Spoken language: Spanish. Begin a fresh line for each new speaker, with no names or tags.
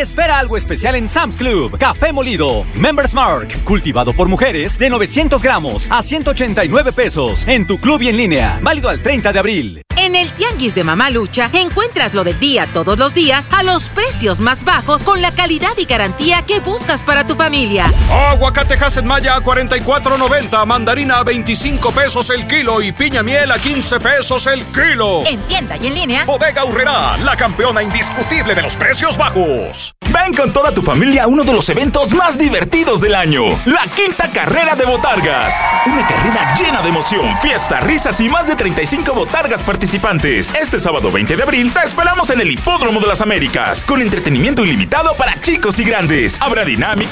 Espera algo especial en Sam's Club. Café molido Members Mark, cultivado por mujeres, de 900 gramos a 189 pesos. En tu club y en línea. Válido al 30 de abril.
En el Tianguis de Mamalucha encuentras lo del día todos los días a los precios más bajos con la calidad y garantía que buscas para tu familia.
Aguacate Hass Maya a 44.90, mandarina a 25 pesos el kilo y piña miel a 15 pesos el kilo.
En tienda y en línea.
Bodega Aurrerá, la campeona indiscutible de los precios bajos.
Ven con toda tu familia a uno de los eventos más divertidos del año, la Quinta Carrera de Botargas. Una carrera llena de emoción, fiesta, risas y más de 35 botargas participantes. Este sábado 20 de abril te esperamos en el Hipódromo de las Américas, con entretenimiento ilimitado para chicos y grandes. Habrá dinámicas,